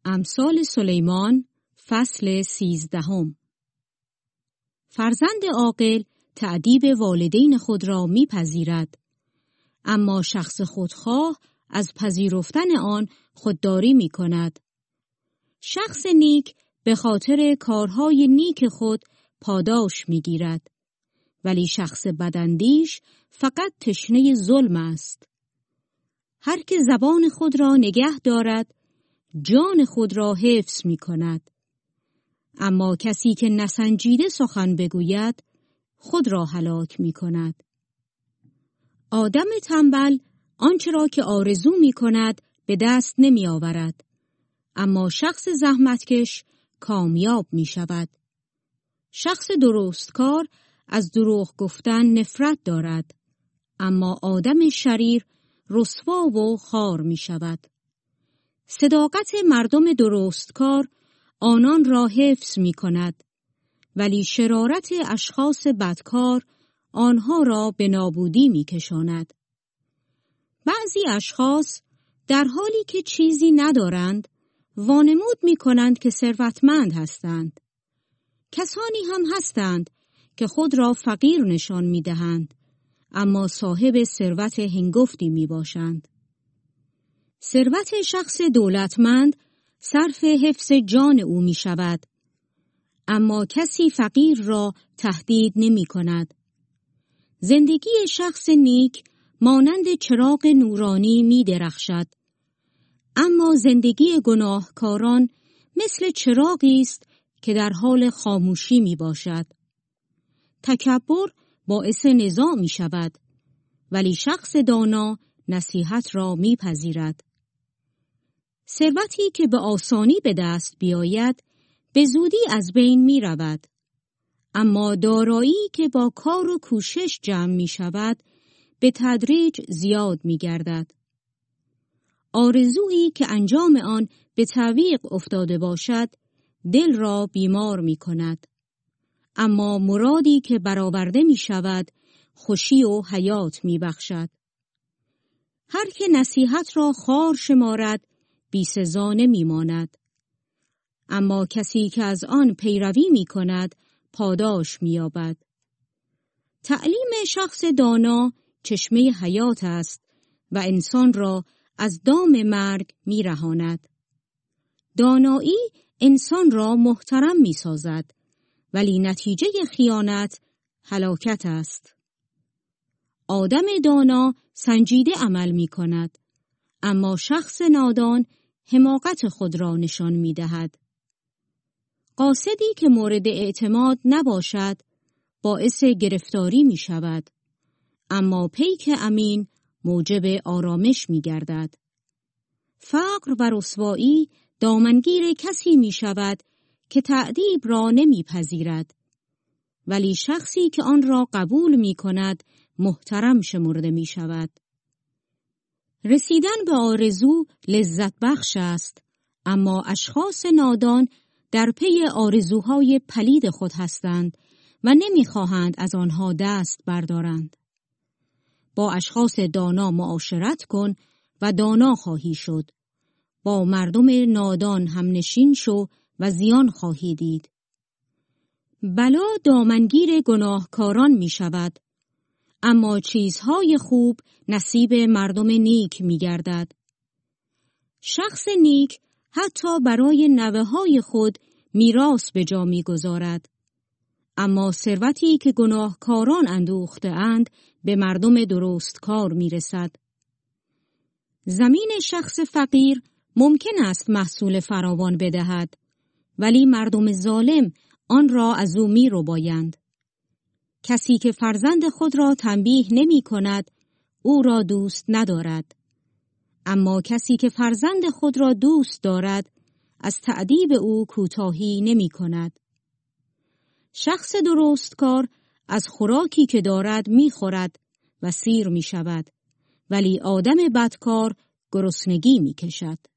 امثال سلیمان فصل 13. فرزند عاقل تأدیب والدین خود را میپذیرد، اما شخص خودخواه از پذیرفتن آن خودداری میکند. شخص نیک به خاطر کارهای نیک خود پاداش میگیرد، ولی شخص بداندیش فقط تشنه ظلم است. هر که زبان خود را نگه دارد، جان خود را حفظ می کند. اما کسی که نسنجیده سخن بگوید، خود را هلاک می کند. آدم تنبل آنچه را که آرزو می کند به دست نمی آورد، اما شخص زحمتکش کامیاب می شود. شخص درستکار از دروغ گفتن نفرت دارد، اما آدم شریر رسوا و خوار می شود. صداقت مردم درستکار آنان را حفظ می کند، ولی شرارت اشخاص بدکار آنها را به نابودی می کشاند. بعضی اشخاص در حالی که چیزی ندارند، وانمود می کنند که ثروتمند هستند. کسانی هم هستند که خود را فقیر نشان می دهند، اما صاحب ثروت هنگفتی می باشند. ثروت شخص دولتمند صرف حفظ جان او می شود، اما کسی فقیر را تهدید نمی کند. زندگی شخص نیک مانند چراغ نورانی می درخشد، اما زندگی گناهکاران مثل چراغی است که در حال خاموشی می باشد. تکبر باعث نزاع می شود، ولی شخص دانا نصیحت را می پذیرد. ثروتی که به آسانی به دست بیاید، به زودی از بین می رود. اما دارایی که با کار و کوشش جمع می شود، به تدریج زیاد می گردد. آرزویی که انجام آن به تعویق افتاده باشد، دل را بیمار می کند. اما مرادی که برآورده می شود، خوشی و حیات می بخشد. هر که نصیحت را خوار شمارد، بی سزا نمی ماند. اما کسی که از آن پیروی می کند، پاداش می یابد. تعلیم شخص دانا چشمه حیات است و انسان را از دام مرگ می رهاند. دانایی انسان را محترم می سازد، ولی نتیجه خیانت هلاکت است. آدم دانا سنجیده عمل می کند، اما شخص نادان حماقت خود را نشان می دهد. قاصدی که مورد اعتماد نباشد، باعث گرفتاری می شود، اما پیک امین موجب آرامش می گردد. فقر و رسوایی دامنگیر کسی می شود که تأدیب را نمی پذیرد، ولی شخصی که آن را قبول می کند محترم شمرده می شود. رسیدن به آرزو لذت بخش است، اما اشخاص نادان در پی آرزوهای پلید خود هستند و نمی‌خواهند از آنها دست بردارند. با اشخاص دانا معاشرت کن و دانا خواهی شد. با مردم نادان همنشین شو و زیان خواهی دید. بلا دامنگیر گناهکاران می شود، اما چیزهای خوب نصیب مردم نیک می گردد. شخص نیک حتی برای نوه‌های خود میراث به جا می گذارد، اما ثروتی که گناهکاران اندوخته اند به مردم درستکار می رسد. زمین شخص فقیر ممکن است محصول فراوان بدهد، ولی مردم ظالم آن را از او می ربایند. کسی که فرزند خود را تنبیه نمی کند، او را دوست ندارد. اما کسی که فرزند خود را دوست دارد، از تأدیب او کوتاهی نمی کند. شخص درستکار از خوراکی که دارد می خورد و سیر می شود، ولی آدم بدکار گرسنگی می کشد.